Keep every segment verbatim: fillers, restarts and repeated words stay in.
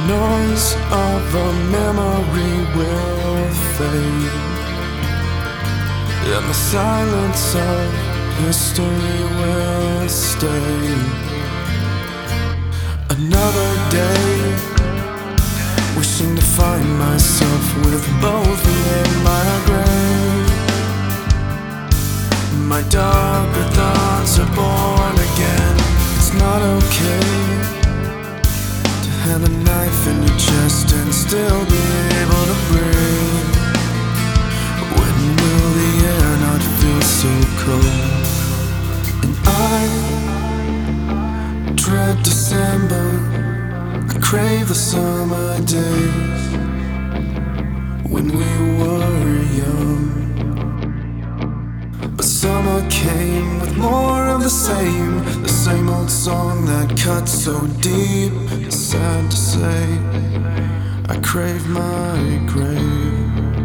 noise of a memory will fade, and the silence of history will stay. Another day, wishing to find myself with both in my grave. My darker thoughts are born again. It's not okay to have a knife in your chest and still be able to breathe. When will the air not feel so cold? And I dread December, I crave the summer days when we were young. But summer came with more of the same, the same old song that cuts so deep. It's sad to say, I crave my grave.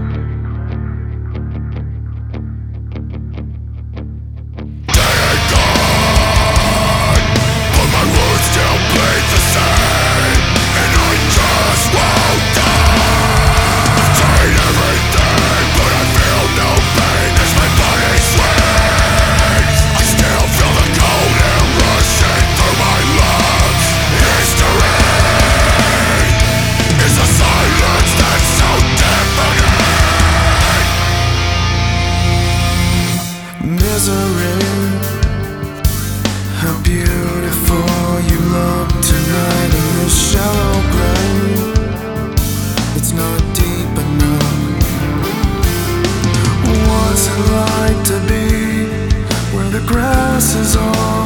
Misery, how beautiful you look tonight in this shallow grave. It's not deep enough. What's it like to be where the grass is all